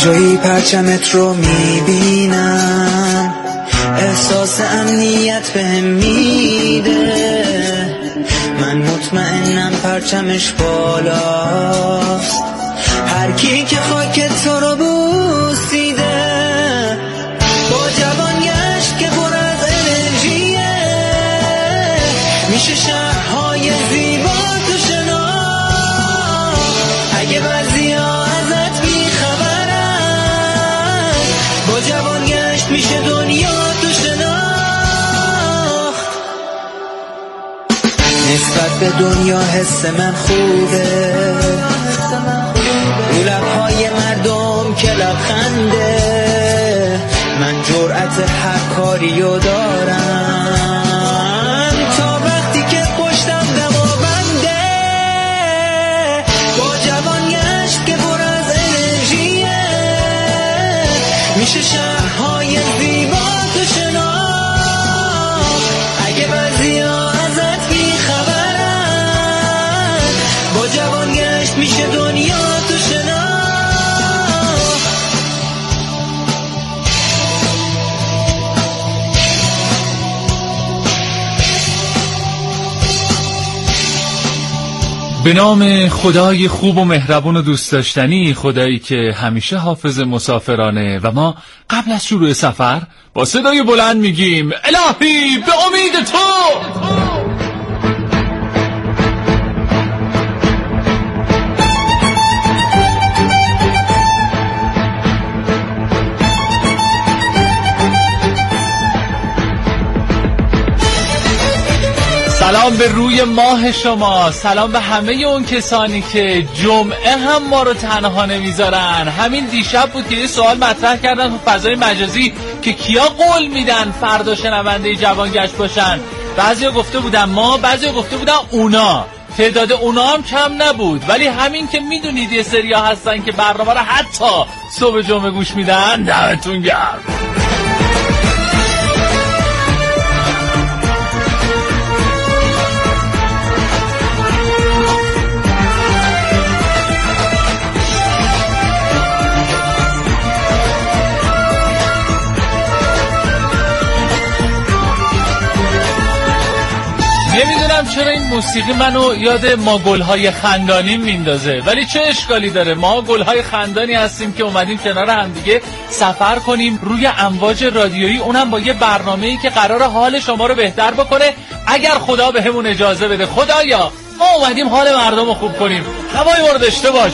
جایی پرچمت رو میبینم، احساس امنیت بهم میده. من مطمئنم پرچمش بالاست، هر کی که خاک تو رو بوسیده. با جوانگشت که پر از انرژیه، میشه شهرهای زیبا تو شناخت. اگه بعضیا ازت بیخبرن، با جوانگشت میشه دنیا تو شناخت. نسبت به دنیا حس من خوبه، رو لبهای مردم که لبخنده. من جرأت هر کاریو دارم، تا وقتی که پشتم دماونده. با جوانگشت که پر از انرژیه، میشه شهرهای زیبا تو شناخت. اگه بعضیا ازت بیخبرن، با جوانگشت میشه دنیا تو شناخت. به نام خدای خوب و مهربون و دوست داشتنی، خدایی که همیشه حافظ مسافرانه، و ما قبل از شروع سفر با صدای بلند میگیم الهی به امید تو. سلام به روی ماه شما، سلام به همه اون کسانی که جمعه هم ما رو تنها نمیذارن. همین دیشب بود که یه سوال مطرح کردن تو فضای مجازی که کیا قول میدن فردا شنونده جوانگشت باشن. بعضیا گفته بودن ما، بعضیا گفته بودن اونا. تعداد اونا هم کم نبود، ولی همین که میدونید یه سریا هستن که برنامه رو حتی صبح جمعه گوش میدن، دمتون گرم. نمیدونم چرا این موسیقی منو یاد ما گل‌های خندانی میندازه، ولی چه اشکالی داره؟ ما گل‌های خندانی هستیم که اومدیم کنار هم دیگه سفر کنیم روی امواج رادیویی، اونم با یه برنامه‌ای که قراره حال شما رو بهتر بکنه اگر خدا بهمون اجازه بده. خدایا ما اومدیم حال مردم رو خوب کنیم، هوای ما رو داشته باش.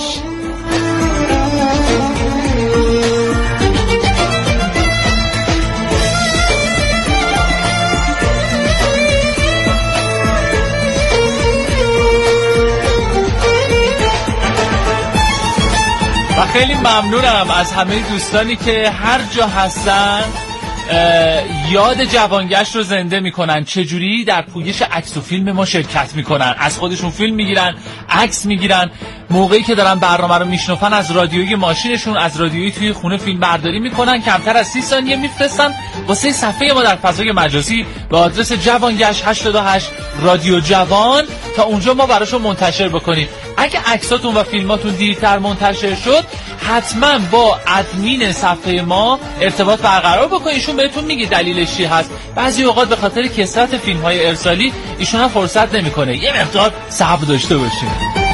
و خیلی ممنونم از همه دوستانی که هر جا هستن یاد جوانگشت رو زنده میکنن. چجوری؟ در پویش عکس و فیلم ما شرکت میکنن، از خودشون فیلم میگیرن، عکس میگیرن، موقعی که دارن برنامه رو میشنفن از رادیوی ماشینشون، از رادیویی توی خونه فیلم برداری میکنن، کمتر از 30 ثانیه میفرستن واسه صفحه ما در فضای مجازی به آدرس جوانگشت 88 رادیو جوان تا اونجا ما براشون منتشر بکنیم. اگه عکساتون و فیلماتون دیرتر منتشر شد، حتما با ادمین صفحه ما ارتباط برقرار بکنید، ایشون بهتون میگه دلیلش چی هست. بعضی اوقات به خاطر کثرت فیلم‌های ارسالی ایشون هم فرصت نمیکنه. یه مقدار صبر داشته باشید.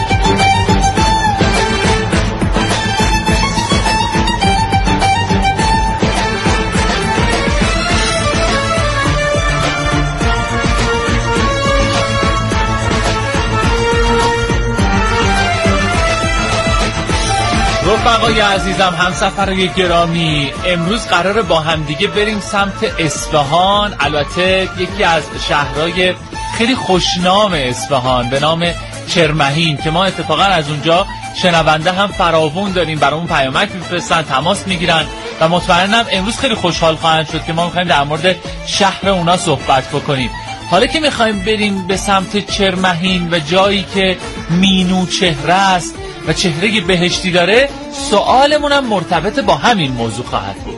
رفقای عزیزم، همسفرهای گرامی، امروز قراره با هم دیگه بریم سمت اصفهان. البته یکی از شهرهای خیلی خوشنام اصفهان به نام چرمهین که ما اتفاقا از اونجا شنونده هم فراوون داریم، برامون پیامک میفرستن، تماس میگیرن و مطمئنم امروز خیلی خوشحال خواهند شد که ما میخوایم در مورد شهر اونا صحبت بکنیم. حالا که میخوایم بریم به سمت چرمهین و جایی که مینو چهره است و چهره بهشتی داره، سوالمون هم مرتبط با همین موضوع خواهد بود.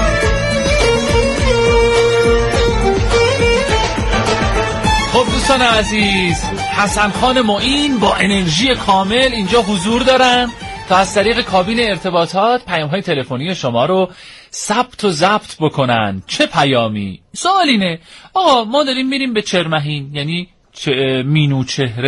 خب دوستان عزیز، حسن خان معین با انرژی کامل اینجا حضور دارن تا از طریق کابین ارتباطات پیام‌های تلفنی شما رو ثبت و ضبط بکنن. چه پیامی؟ سوال اینه آقا ما داریم میریم به چرمهین، یعنی مینو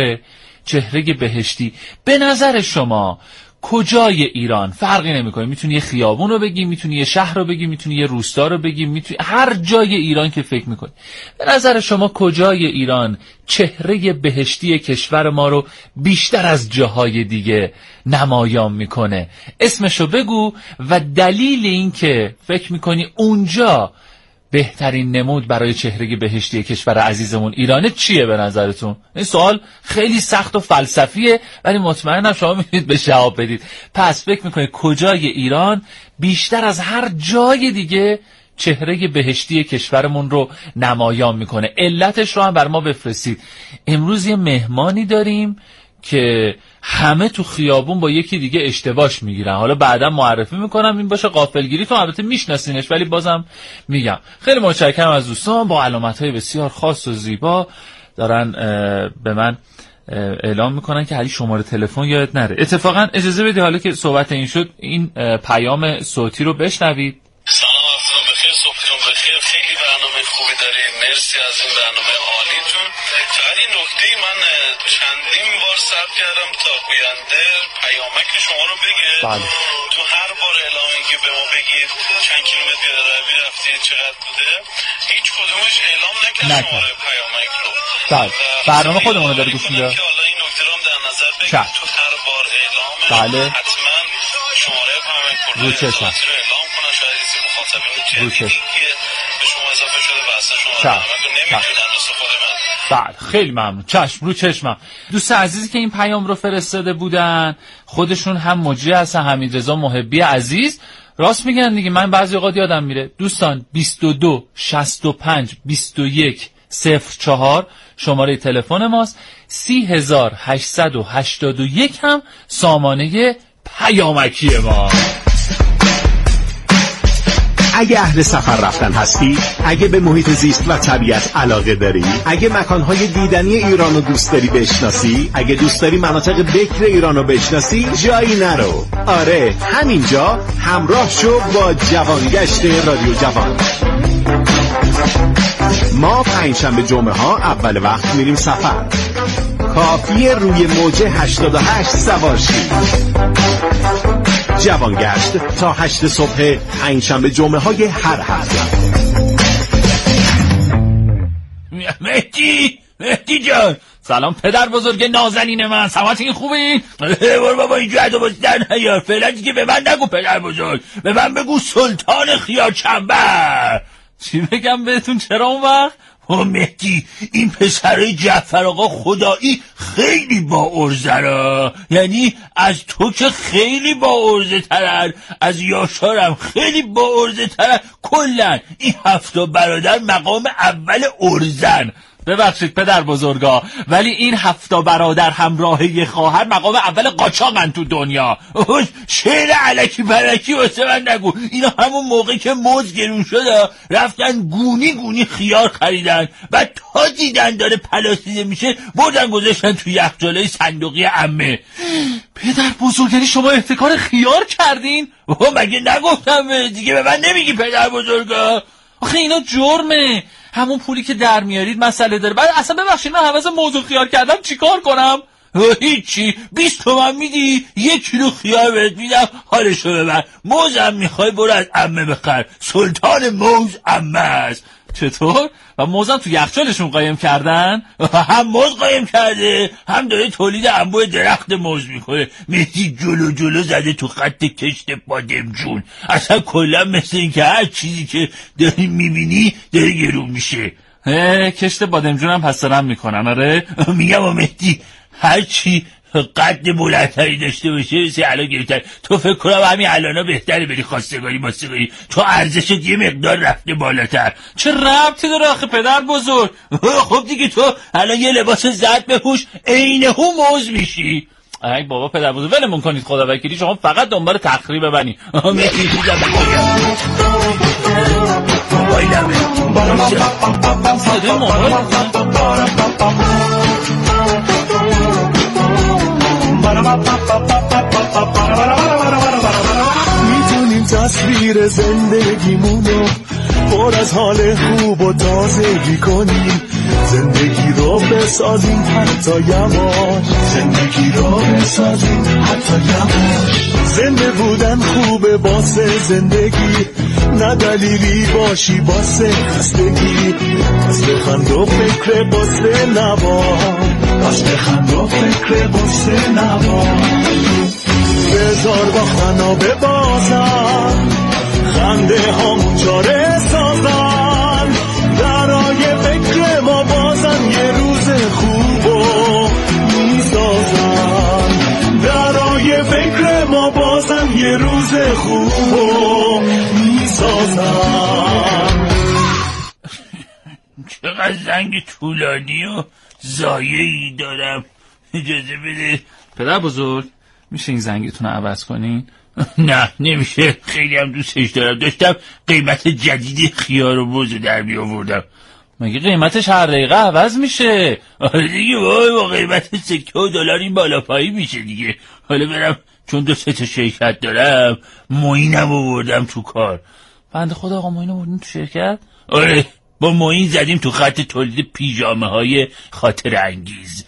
چهره بهشتی. به نظر شما کجای ایران فرقی نمیکنه؟ میتونی یه خیابون رو بگی، میتونی یه شهر رو بگی، میتونی یه روستا رو بگی، میتونی هر جای ایران که فکر میکنی. به نظر شما کجای ایران چهره بهشتی کشور ما رو بیشتر از جاهای دیگه نمایان میکنه؟ اسمشو بگو و دلیل این که فکر میکنی اونجا بهترین نمود برای چهره بهشتی کشور عزیزمون ایرانه چیه به نظرتون؟ این سوال خیلی سخت و فلسفیه ولی مطمئنم شما میتونید به جواب بدید. پس فکر میکنید کجای ایران بیشتر از هر جای دیگه چهره بهشتی کشورمون رو نمایان میکنه؟ علتش رو هم بر ما بفرستید. امروز یه مهمانی داریم که همه تو خیابون با یکی دیگه اشتباهش میگیرن. حالا بعدا معرفی میکنم این باشه غافلگیری، تو البته میشناسینش ولی بازم میگم. خیلی متشکرم از دوستان، با علامت‌های بسیار خاص و زیبا دارن به من اعلام میکنن که علی شماره تلفن یادت نره. اتفاقا اجازه بدید حالا که صحبت این شد این پیام صوتی رو بشنوید. سلام وقتتون بخیر، صبحتون بخیر. خیلی برنامه خوبی دارید، مرسی از این برنامه عالیتون. فقط این نکته من چندین بار ثبت کردم تا گوینده پیامک شما رو بگه. بله. تو هر بار اعلامی که به ما بگید چند کیلومتر پیاده روی رفتید چقدر بوده، هیچ کدومش اعلام نکرد شماره پیامک رو. بله. برنامه خودمون رو داره گوش میده. حالا این نکته رو هم در نظر بگید تو هر بار اعلام بله. حتما شماره پیامک رو اعلام کنن. شاید این مخاطبین که به شما اضافه شده واسه شما نمیدونن استفاده من. بله خیلی ممنون. چشم رو چشمم. دوست عزیزی که این پیام رو فرستاده بودن خودشون هم مجری هستن، حمیدرضا محبی عزیز. راست میگن دیگه، من بعضی اوقات یادم میره. دوستان 22 65 21 04 شماره تلفن ماست. 3881 هم سامانه پیامکی ما. اگه اهل سفر رفتن هستی، اگه به محیط زیست و طبیعت علاقه داری، اگه مکانهای دیدنی ایران رو دوست داری بشناسی، اگه دوست داری مناطق بکر ایران رو بشناسی، جایی نرو. آره همینجا همراه شو با جوانگشت رادیو جوان. ما پنجشنبه جمعه ها اول وقت میریم سفر. کافیه روی موج 88 سوار شید. جوانگشت تا 8 صبح پنجشنبه جمعه های هر هفته. مهدی جان سلام پدر بزرگ نازنین من، سلامتین خوبین؟ برو بابا اینجا عدو بازی در نیار فعلا دیگه. به من نگو پدر بزرگ، به من بگو سلطان خیار چنبر. چی بگم بهتون؟ چرا اون وقت؟ مهدی این پسرای جعفر آقا خدایی خیلی با ارزه، یعنی از تو که خیلی با ارزه ترن، از یاشارم خیلی با ارزه ترن، کلن این 7 برادر مقام اول ارزن. ببخشید پدر بزرگا ولی این 7 برادر همراه یه خواهر مقام اول قاچاقن تو دنیا. شعر علکی برکی واسه من نگو. اینا همون موقعی که موز گرون شده رفتن گونی خیار خریدن، بعد تا دیدن داره پلاسیده میشه بردن گذاشتن تو یخچالای صندوقی عمه. پدر بزرگی شما احتکار خیار کردین؟ مگه نگفتم دیگه؟ به من نمیگی پدر بزرگا؟ آخه اینا جرمه. همون پولی که در میارید مسئله داره. بعد اصلا ببخشید من حوض موضوع خیار کردم چیکار کنم؟ هیچی. 20 تومن میدی 1 کیلو خیار بهت میدم حالشو ببر. موزم میخوای برو از عمه بخر، سلطان موز عمه است. چطور؟ و موزم تو یخچالشون قایم کردن؟ هم موز قایم کرده هم داره تولید انبوه درخت موز میکنه. مهدی جلو زده تو خط کشت بادمجون. اصلا کلا مثل این که هر چیزی که داری میبینی داره گرون میشه. کشت بادمجون هم پس دارم میکنن. آره میگم مهدی هر چی قد بلندتری داشته باشه مثل الان گرفتر. تو فکر کنم همین الانا بهتره بری خواستگاری ماستگاری، تو ارزشت یه مقدار رفته بالاتر. چه ربطی داره آخه پدر بزرگ؟ خب دیگه تو الان یه لباس زرد بپوش عینه موز میشی. ای بابا پدر بزرگ ولمون کنید خدا وکیلی، شما فقط دنبال تخریب بنی. موبایلمه میتونیم تصویر زندگیمونو پر از حال خوب و تازگی کنیم، زندگی رو بسازیم حتی یواش، زندگی رو بسازیم حتی یواش. زنده بودن خوبه واسه زندگی، نه دلیلی باشی واسه خستگی. پس بخند و فکر واسه نباش، پس بخند و فکر واسه نباش. بذار با خنا ببازن، خنده همون جاره سازن، درای فکر ما بازن یه روز خوبو میسازن، درای فکر ما بازن یه روز خوبو میسازن. چقدر زنگ طولانی و زایه‌ای دارم، اجازه بده. پدر بزرگ میشه این زنگتون رو عوض کنین؟ نه نمیشه، خیلی هم دوستش دارم. داشتم قیمت جدید خیار و موز در می آوردم. مگه قیمتش هر دقیقه عوض میشه؟ آره دیگه، با قیمت سکه و دلار این بالا پایی میشه دیگه. حالا برم چون 2-3 تا شرکت دارم معینم آوردم تو کار. بنده خدا آقا معین آوردین تو شرکت؟ آره با معین زدیم تو خط تولید پیژامه های خاطر انگیز.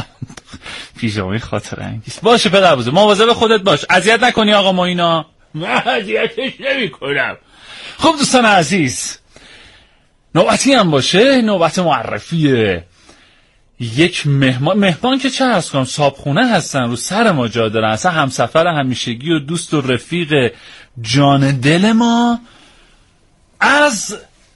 پیژامه خاطر انگیز. باشه پدر بزرگ، مواظب خودت باش، اذیت نکنی آقا معینا. من اذیتش نمی‌کنم. خب دوستان عزیز، نوبتی هم باشه، نوبت معرفیه یک مهمان که چه هست کنم، صابخونه هستن، رو سر ما جا دارن، اصلا همسفر همیشگی و دوست و رفیق جان دل ما از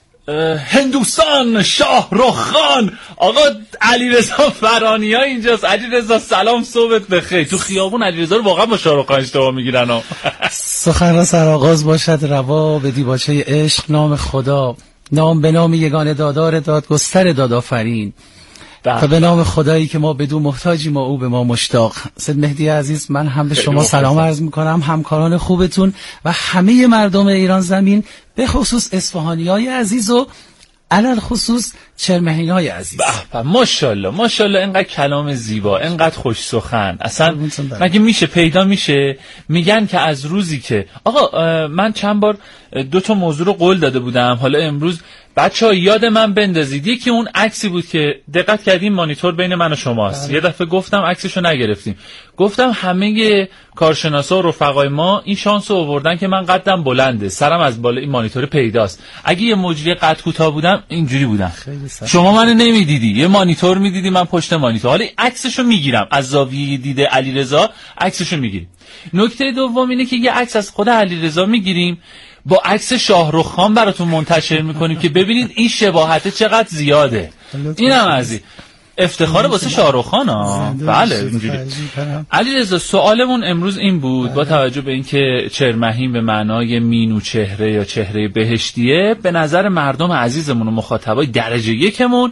هندوستان، شاهرخ خان آقا علیرضا فرانی ها اینجاست. علیرضا سلام، صبحت بخیر. تو خیابون علیرضا رو واقعا با شاهرخ خان اشتباه میگیرن. سخن را سرآغاز باشد روا، به دیباچه عشق نام خدا، نام به نام یگانه دادار دادگستر دادآفرین، و به نام خدایی که ما بدون محتاجیم و او به ما مشتاق. سید مهدی عزیز، من هم به شما سلام عرض میکنم، همکاران خوبتون و همه مردم ایران زمین، به خصوص اصفهانیای عزیز و علل خصوص چرمهینای عزیز. به ماشاءالله ماشاءالله، اینقدر کلام زیبا، اینقدر خوش سخن، اصلا مگه میشه پیدا میشه؟ میگن که از روزی که آقا من چند بار 2 تا موضوع رو قول داده بودم، حالا امروز بچه‌ها یاد من بندازید. یکی اون عکسی بود که دقت کردیم مانیتور بین من و شماست. یه دفعه گفتم عکسشو نگرفتیم، گفتم همه کارشناسا و رفقای ما این شانس رو آوردن که من قدم بلنده، سرم از بالا این مانیتور پیداست. اگه یه مجری قد کوتاه بودم اینجوری بودم، شما منو نمیدیدی، یه مانیتور میدیدی من پشت مانیتور. حالا عکسشو میگیرم از زاویه دید علیرضا، عکسشو میگیریم. نکته دوم اینه که یه عکس از خود علیرضا میگیریم با عکس شاهرخ خان براتون منتشر میکنیم که ببینید این شباهت چقدر زیاده. اینم از این افتخار واسه شاهرخ خان ها. بله اینجوری. علیرضا سوالمون امروز این بود، با توجه به اینکه چرمهین به معنای مینو چهره یا چهره بهشتیه، به نظر مردم عزیزمون و مخاطبای درجه یکمون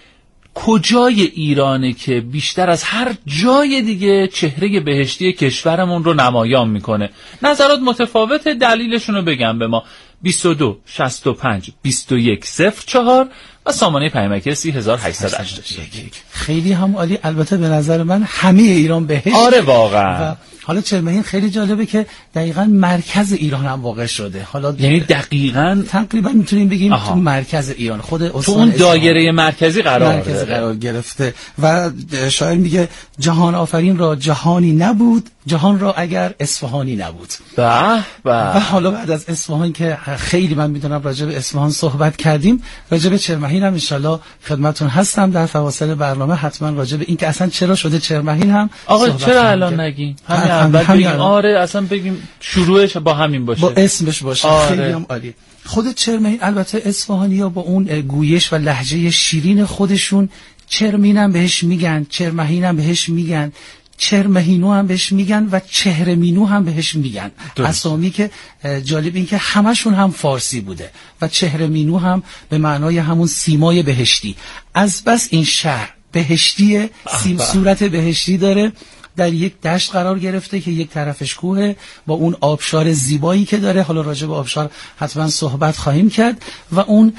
کجای ایرانه که بیشتر از هر جای دیگه چهره بهشتی کشورمون رو نمایان میکنه؟ نظرات متفاوته، دلیلشون رو بگم به ما. 22 65 21 04 و سامانه پیامکی 3881. خیلی هم عالی. البته به نظر من همه ایران بهشت. آره واقعا. حالا چرمهین خیلی جالبه که دقیقاً مرکز ایران هم واقع شده. حالا یعنی دقیقاً تقریبا میتونیم بگیم تو مرکز ایران، خود تو اون دایره مرکزی قرار گرفته و شاعر میگه جهان آفرین را جهانی نبود، جهان را اگر اصفهانی نبود. و حالا بعد از اصفهان که خیلی من میدونم راجع به اصفهان صحبت کردیم، راجع به چرمهین هم ان شاءالله خدمتتون هستم در فواصل برنامه. حتما راجع به این که اصلا چرا شده چرمهین هم آقا چرا الان نگیم؟ اول بگیم. آره اصلا بگیم شروعش با همین باشه، با اسمش باشه. خیلی هم عالی. خود چرمهین البته اصفهانی‌ها با اون گویش و لهجه شیرین خودشون چرمینم بهش میگن، چرمهینم بهش میگن، چرمهینو هم بهش میگن و چهرمینو هم بهش میگن. اسامی که جالب این که همشون هم فارسی بوده و چهرمینو هم به معنای همون سیمای بهشتی. از بس این شهر بهشتیه، صورت بهشتی داره در یک دشت قرار گرفته که یک طرفش کوه با اون آبشار زیبایی که داره. حالا راجع به آبشار حتما صحبت خواهیم کرد و اون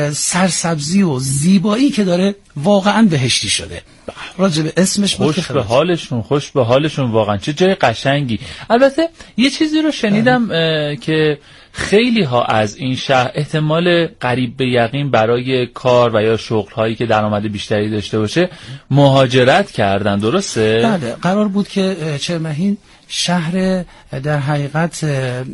سرسبزی و زیبایی که داره واقعا بهشتی شده. راجع به اسمش خوش به حالشون، خوش به حالشون، واقعا چه جای قشنگی. البته یه چیزی رو شنیدم که خیلی ها از این شهر احتمال قریب به یقین برای کار و یا شغل هایی که درآمد بیشتری داشته باشه مهاجرت کردن، درسته؟ بله، قرار بود که چرمهین شهر در حقیقت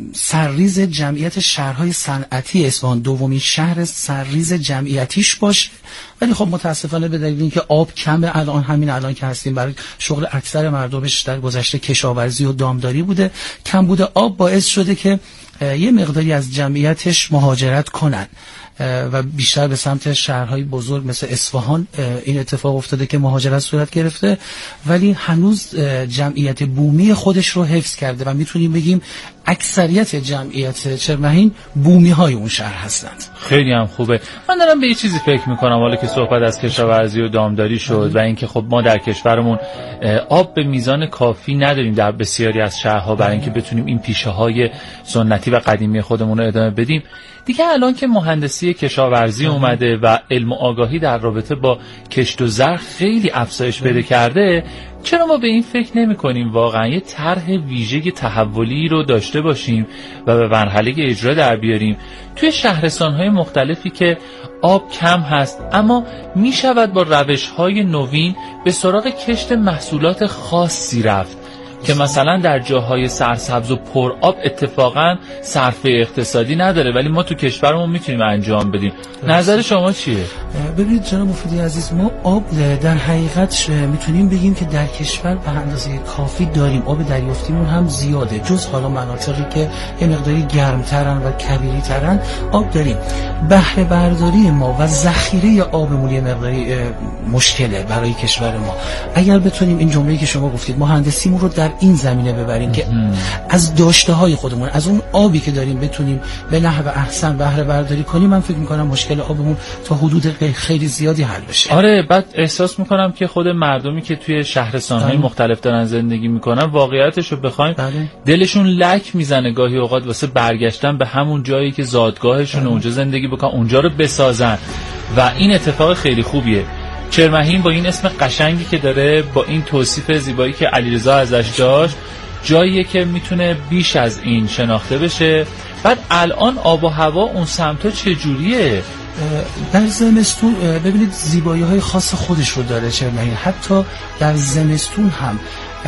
سرریز جمعیت شهرهای صنعتی اصفهان، دومین شهر سرریز جمعیتیش باشه، ولی خب متاسفانه به دلیل اینکه آب کمه، همین الان که هستیم برای شغل اکثر مردمش در گذشته کشاورزی و دامداری بوده، کم بوده آب باعث شده که یه مقداری از جمعیتش مهاجرت کنن و بیشتر به سمت شهرهای بزرگ مثل اصفهان این اتفاق افتاده که مهاجرت صورت گرفته، ولی هنوز جمعیت بومی خودش رو حفظ کرده و میتونیم بگیم اکثریت جمعیت چرمهین بومی های اون شهر هستند. خیلی هم خوبه. من دارم به یه چیزی فکر میکنم حالا که صحبت از کشاورزی و دامداری شد و اینکه خب ما در کشورمون آب به میزان کافی نداریم در بسیاری از شهرها برای اینکه بتونیم این پیشه های سنتی و قدیمی خودمون رو ادامه بدیم. دیگه الان که مهندسی کشاورزی اومده و علم و آگاهی در رابطه با کشت و زرع خیلی افزایش پیدا کرده، چرا ما به این فکر نمی کنیم واقعا یه طرح ویژه تحولی رو داشته باشیم و به مرحله اجرا در بیاریم توی شهرستان‌های مختلفی که آب کم هست اما می شود با روش‌های نوین به سراغ کشت محصولات خاصی رفت که مثلا در جاهای سرسبز و پر آب اتفاقا صرفه اقتصادی نداره ولی ما تو کشورمون میتونیم انجام بدیم. نظر شما چیه؟ ببینید جناب مفیدی عزیز، ما آب در حقیقت میتونیم بگیم که در کشور به اندازه کافی داریم. آب دریافتیمون هم زیاده، جز حالا مناطقی که یه مقداری گرمترن و کبیری ترن آب داریم. بهره برداری ما و ذخیره آبمون یه مقداری مشکله برای کشور ما. اگر بتونیم این جمله‌ای که شما گفتید مهندسیمون رو در این زمینه ببریم که از داشته های خودمون، از اون آبی که داریم بتونیم به نحو احسن بهره برداری کنیم، من فکر میکنم مشکل آبمون تا حدود خیلی زیادی حل بشه. آره، بعد احساس میکنم که خود مردمی که توی شهرستان‌های مختلف دارن زندگی میکنن واقعیتش رو بخوایم دلشون لک میزنه گاهی اوقات واسه برگشتن به همون جایی که زادگاهشون اونجا زندگی بکنن، اونجا رو بسازن و این اتفاق خیلی خوبیه. چرمهین با این اسم قشنگی که داره، با این توصیف زیبایی که علیرضا ازش داشت، جاییه که میتونه بیش از این شناخته بشه. بعد الان آب و هوا اون سمتا چجوریه؟ در زمستون ببینید زیبایی‌های خاص خودش رو داره چرمهین. حتی در زمستون هم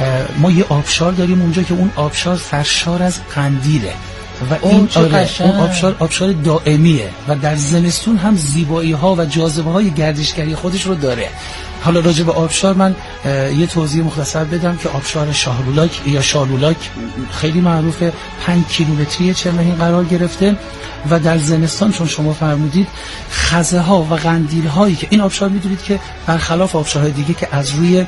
ما یه آبشار داریم اونجا که اون آبشار سرشار از قندیله و این اون آبشار دائمیه و در زمستون هم زیبایی ها و جاذبه های گردشگری خودش رو داره. حالا راجع به آبشار من یه توضیح مختصر بدم که آبشار شاهلولاک یا شالولاک خیلی معروفه، 5 کیلومتری چرمهین قرار گرفته و در زمستان چون شما فرمودید خزه ها و قندیل هایی که این آبشار میدونید که برخلاف آبشارهای دیگه که از روی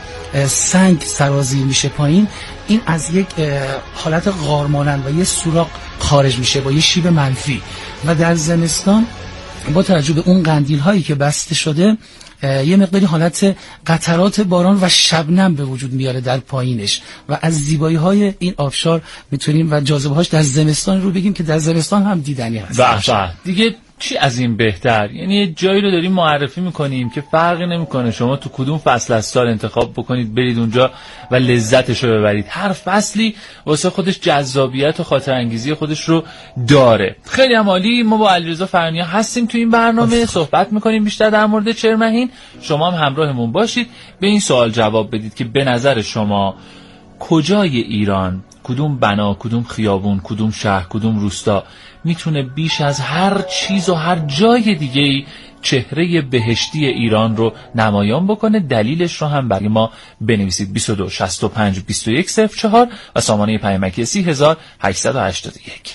سنگ سرازیر میشه پایین، این از یک حالت غار مانند و یه سوراخ خارج میشه با یه شیب منفی و در زمستان با توجه به اون قندیل هایی که بسته شده یه مقداری حالت قطرات باران و شبنم به وجود میاره در پایینش و از زیبایی های این آبشار میتونیم و جاذبه هاش در زمستان رو بگیم که در زمستان هم دیدنی هست. دیگه چی از این بهتر؟ یعنی یه جایی رو داریم معرفی میکنیم که فرقی نمیکنه شما تو کدوم فصل از سال انتخاب بکنید برید اونجا و لذتش رو ببرید. هر فصلی واسه خودش جذابیت و خاطر انگیزی خودش رو داره. خیلی عالی. ما با علیرضا فرنیا هستیم تو این برنامه، صحبت میکنیم بیشتر در مورد چرمهین. شما هم همراهمون باشید، به این سوال جواب بدید که به نظر شما کجای ایران، کدوم بنا، کدوم خیابون، کدوم شهر، کدوم روستا میتونه بیش از هر چیز و هر جای دیگه‌ای چهره بهشتی ایران رو نمایان بکنه؟ دلیلش رو هم برای ما بنویسید. 22 65 21 04 و سامانه پیامکی 30881.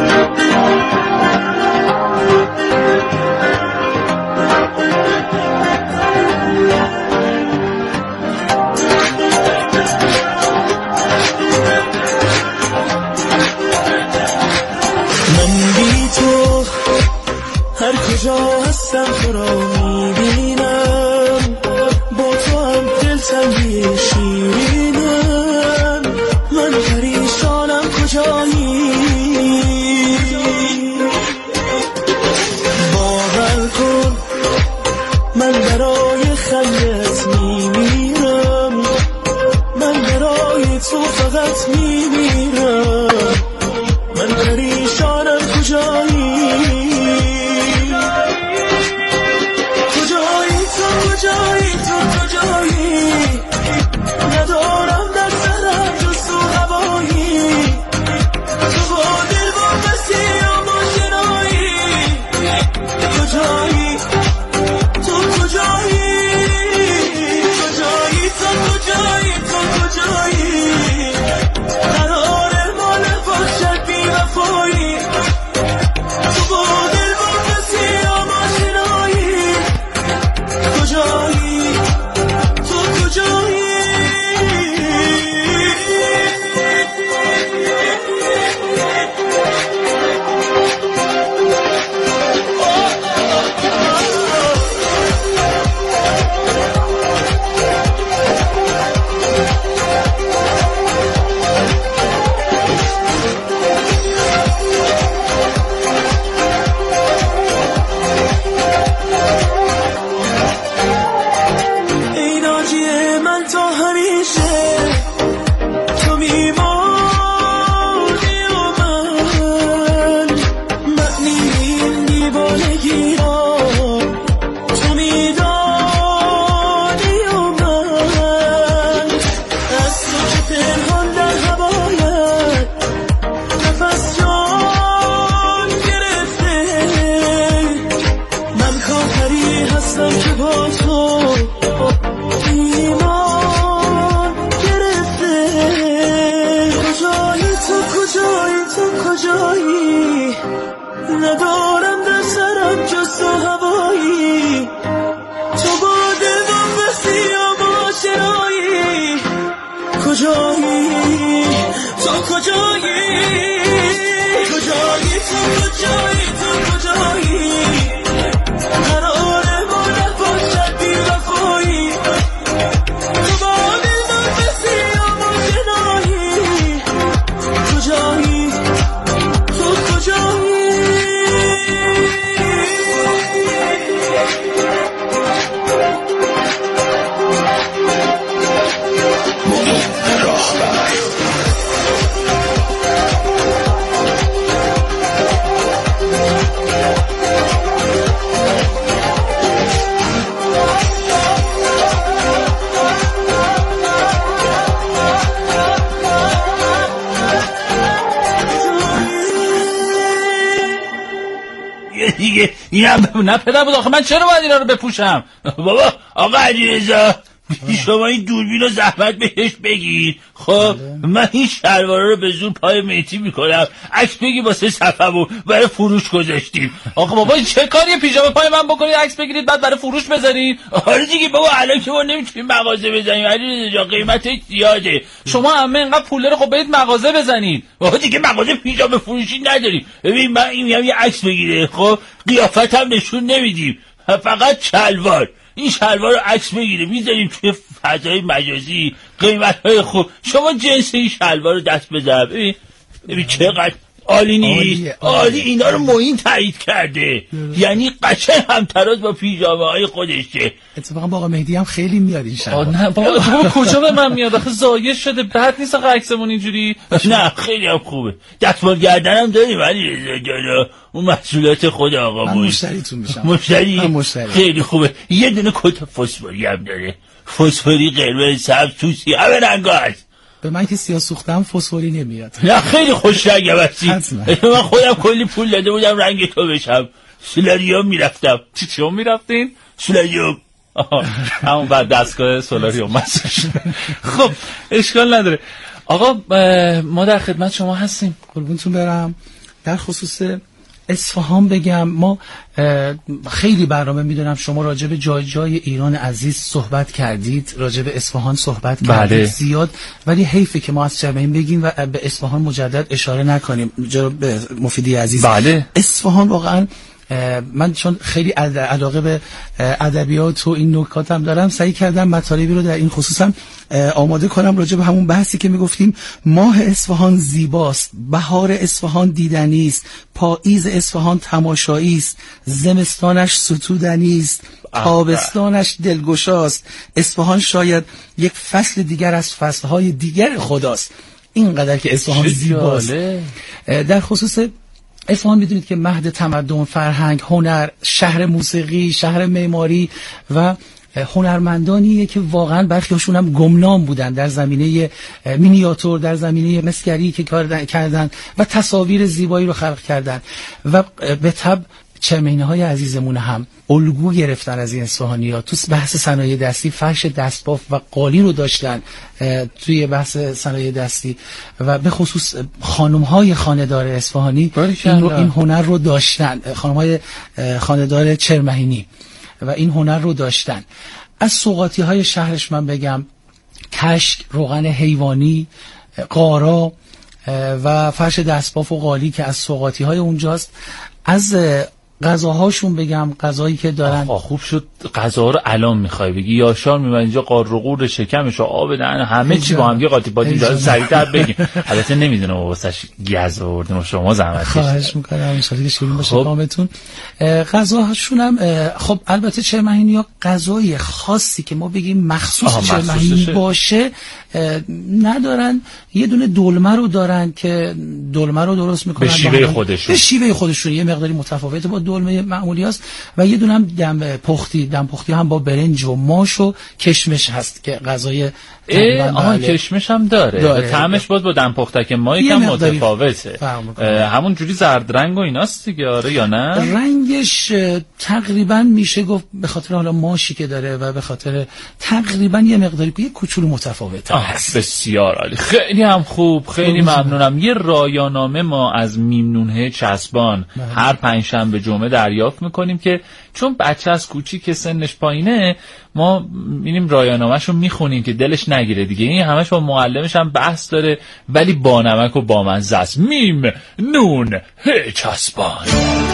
هر کجا هستم تو را میبینم، با تو هم دلتنگی شیرینم. تو فقط میمیرم. من پریشانم کجایی، کجایی تو، کجایی تو، کجایی؟ ندارم در سرم جز تو هوایی، تو با دل واپسی یا ماشنایی. کجایی تو، کجایی، کجایی تو، کجایی تو، کجایی؟ قرار ما نباشد بی وفایی، تو با دل واپسی یا ماشنایی. کجایی تو، کجایی؟ ای ناجی من تا همیشه تو میمانی و من، معنی این دیوانگی را تو میدانی و من. از تو که پنهان در هوایت نفس جان گرفته، من کافری هستم که با تو ایمان گرفته. کجایی تو، کجایی تو، کجایی؟ ندارم در سرم جز تو هوایی، تو با دل واپسی یا ماشنایی. کجایی تو، کجایی، کجایی تو، کجایی تو، کجایی؟ قرار ما نباشد بی وفایی، تو با دل واپسی یا ماشنایی. کجایی تو، کجایی؟ دیگه اینم نه پدر بود. آخه من چرا باید اینا رو بپوشم؟ بابا آقا علیرضا شما این دوربین رو زحمت بهش بگیر. خب من این شلوارا رو به زور پای مهدی میکنم، عکس بگی واسه صفمو برای فروش گذاشتیم. آقا بابا چه کاری پیژامه پای من بکنید عکس بگیرید بعد برای فروش بذارید؟ آره دیگه بابا الان که ما نمیتونیم مغازه بزنیم علیرضا جان، قیمتش زیاده. شما همه اینقدر پول داره، خب برید مغازه بزنید. بابا دیگه مغازه پیژامه فروشی نداریم. ببین من این میگم یه عکس بگیره، خب قیافت هم نشون نمیدیم، فقط شلوار. این شلوار رو عکس بگیره میذاریم توی فضای مجازی، قیمت‌های خوب. شما جنس این شلوار رو دست بزن. ببین چقدر عالی نیست؟ عالی. اینا رو معین تایید کرده، یعنی قشنگ همتراز با پیژامه های خودشه. اتفاقا با آقا مهدی هم خیلی میاد این شلوار. نه بابا کجا به من میاد؟ آخه زایش شده، بد نیست آقا عکسمون اینجوری. نه خیلی هم خوبه. دستمال گردن هم داریم علیرضا جان، اون محصولات خود آقا بود. مشتریتون میشم. مشتری خیلی خوبه. یه دونه کت فسفوری هم داره، فسفوری، قرمز، سبز، توسی، همه رنگا هست. به من که سیاه سوختم فسفوری نمیاد. نه خیلی خوش رنگه بسی. من خودم کلی پول داده بودم رنگ تو بشم. سولاریوم میرفتم. چیو میرفتین؟ سولاریوم. همون بعد دستگاه سولاریوم مسش. خب اشکال نداره آقا، ما در خدمت شما هستیم. قربونتون برم. در خصوص اصفهان بگم، ما خیلی برنامه میدونم شما راجع به جای ایران عزیز صحبت کردید، راجع به اصفهان صحبت کردید زیاد، ولی حیفه که ما از جمعین بگیم و به اصفهان مجدد اشاره نکنیم. به مفیدی عزیز، اصفهان واقعا من چون خیلی علاقه به ادبیات و این نکاتم دارم، سعی کردم مطالبی رو در این خصوصم آماده کنم راجع به همون بحثی که میگفتیم ماه اصفهان زیباست، بهار اصفهان دیدنی است، پاییز اصفهان تماشایی است، زمستانش ستودنی است، تابستانش دلگشاست. اصفهان شاید یک فصل دیگر از فصلهای دیگر خداست. اینقدر که اصفهان زیباست. در خصوص اصفهان میدونید که مهد تمدن، فرهنگ، هنر، شهر موسیقی، شهر معماری و هنرمندانیه که واقعا برخیاشون هم گمنام بودن در زمینه مینیاتور، در زمینه مسگری که کار کردن و تصاویر زیبایی رو خلق کردن و به طب چرمینه‌های عزیزمون هم الگو گرفتن از این اصفهانی‌ها. تو بحث صنایع دستی فرش دستباف و قالی رو داشتن توی بحث صنایع دستی و به خصوص خانم‌های خانه‌دار اصفهانی این هنر رو داشتن، خانم‌های خانه‌دار چرمهینی و این هنر رو داشتن. از سوغاطی‌های شهرش من بگم کشک، روغن حیوانی، قارا و فرش دستباف و قالی که از سوغاطی‌های اونجاست. از غذاهاشون بگم غذایی که دارن. خوب شد غذا رو الان میخوای بگی. یاشار میبینی اینجا قارقور شکمش و آب دهن همه چی با هم یه قاطی باطی داره. سریعتر بگیم. البته نمیدونم واسش گز آوردیم و شما زحمت کشید. خواهش میکنم ان شاءالله که شیرین باشه کامتون. غذاهاشون هم خب البته چرمهینی‌ها غذای خاصی که ما بگیم مخصوص چرمهینی باشه ندارن. یه دونه دلمه رو دارن که دلمه رو درست میکنن به شیوه خودشون یه مقداری متفاوته با دلمه معمولی است و یه دونه هم دم پختی هم با برنج و ماش و کشمش هست که غذای کشمش هم داره. طعمش باز با دم پختک ما یکم متفاوته. همون جوری زرد رنگ و ایناست دیگه آره یا نه؟ رنگش تقریبا میشه گفت به خاطر حالا ماشی که داره و به خاطر تقریبا یه مقداری یه کوچولو متفاوته هست. بسیار عالی، خیلی هم خوب، خیلی ممنونم. یه رایانامه ما از میمنونه چسبان هر پنجشنبه جمعه دریافت میکنیم که چون بچه از کوچیک که سنش پایینه ما میریم رایانامه‌شو میخونیم که دلش نگیره دیگه. این همش با معلمش هم بحث داره ولی با نمک و با مزه است. میم نون چسبان.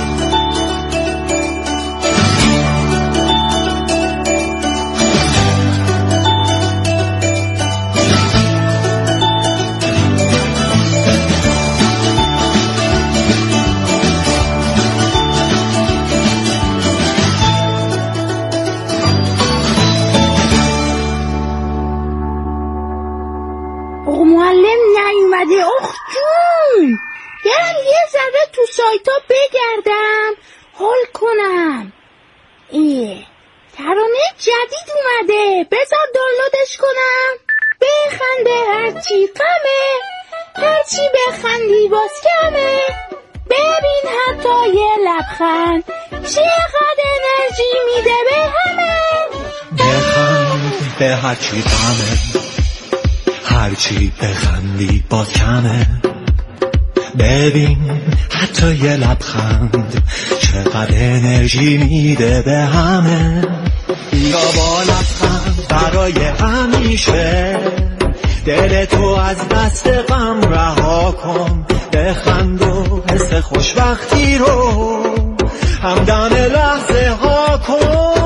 جون یه ذره تو سایتا بگردم حال کنم. ترانه جدید اومده، بذار دانلودش کنم. بخنده هرچی غمه، هرچی بخندی باز کمه. ببین حتی یه لبخند چقدر انرژی میده به همه. بخند به هرچی غمه، هرچی بخندی باز کمه. ببین حتی یه لبخند چقدر انرژی میده به همه. یا با لبخند برای همیشه دل تو از دست غم رها کن. بخند و حس خوشبختی رو همدم لحظه ها کن.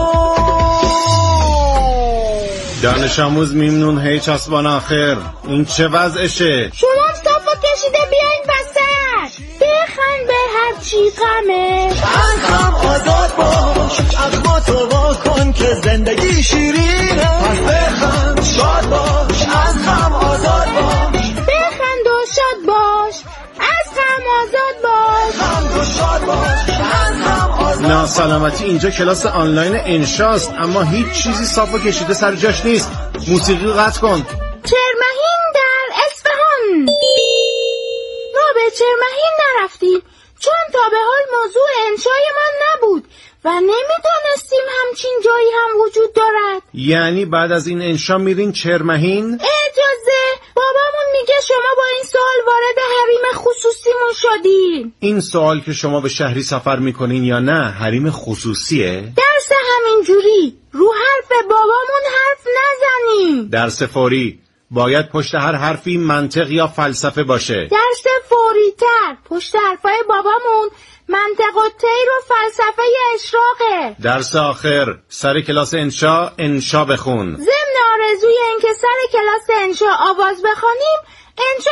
دانش آموز میمنون هی چسبان آخر، این چه وضعشه؟ شما صافا کشیده بیاین وسط. بخند به هرچی غمه، از غم آزاد باش. چشماتو وا کن که زندگی شیرینه. پس بخند شاد باش، از غم آزاد باش. بخند و شاد باش، از غم آزاد باش. بخند و شاد باش، از غم آزاد باش. ناسلامتی اینجا کلاس آنلاین انشاست اما هیچ چیزی صاف و کشیده سر جاش نیست. موسیقی قطع کن. چرمهین در اصفهان. ما به چرمهین نرفتیم چون تا به حال موضوع انشای من نبود و نمیدانستیم همچین جایی هم وجود دارد. یعنی بعد از این انشا میرین چرمهین؟ اجازه، بابامون میگه شما با این سوال وارد حریم خصوصیمون شدین. این سوال که شما به شهری سفر میکنین یا نه حریم خصوصیه؟ درس همینجوری رو حرف بابامون حرف نزنیم. درس فوری باید پشت هر حرفی منطق یا فلسفه باشه. درس فوری تر پشت حرفای بابامون منطق و طیر و فلسفه اشراقه. درس آخر سر کلاس انشا بخون. ضمن آرزوی این که سر کلاس انشا آواز بخوانیم انشا